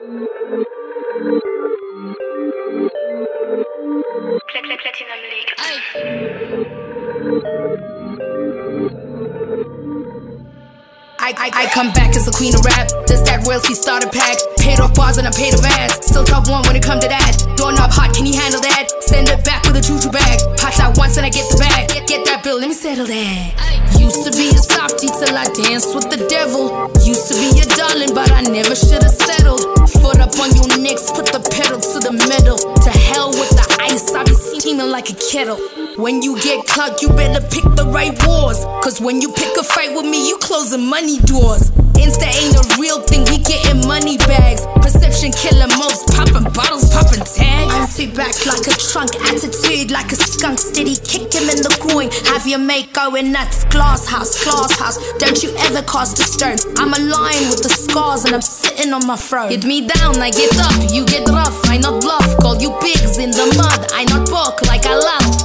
Platinum League. I come back as the queen of rap. Does that royalty starter pack? Paid off bars and I paid of ads. Still top one when it come to that. Doorknob hot, can he handle that? Send it back with a juju bag. Pot out once and I get the bag. Get that bill, let me settle that. Used to be a softie till I danced with the devil. Used to be your darling, but I never should've settled. Foot up on your necks, put the pedal to the metal. To hell with the ice, I be steaming like a kettle. When you get clout, you better pick the right wars. Cause when you pick a fight with me, you closing money doors. Insta ain't a real thing, we getting money bags. Perception killing most, popping bottles, popping tags. Empty back like a trunk, attitude like a skunk. Steady kick him in the groin, have your mate going nuts. Glass house, don't you ever cast a stone. I'm a lion with the scars and I'm sitting on my throne. Hit me down, I get up, you get rough, I not bluff. Call you pigs in the mud, I not bark like I love.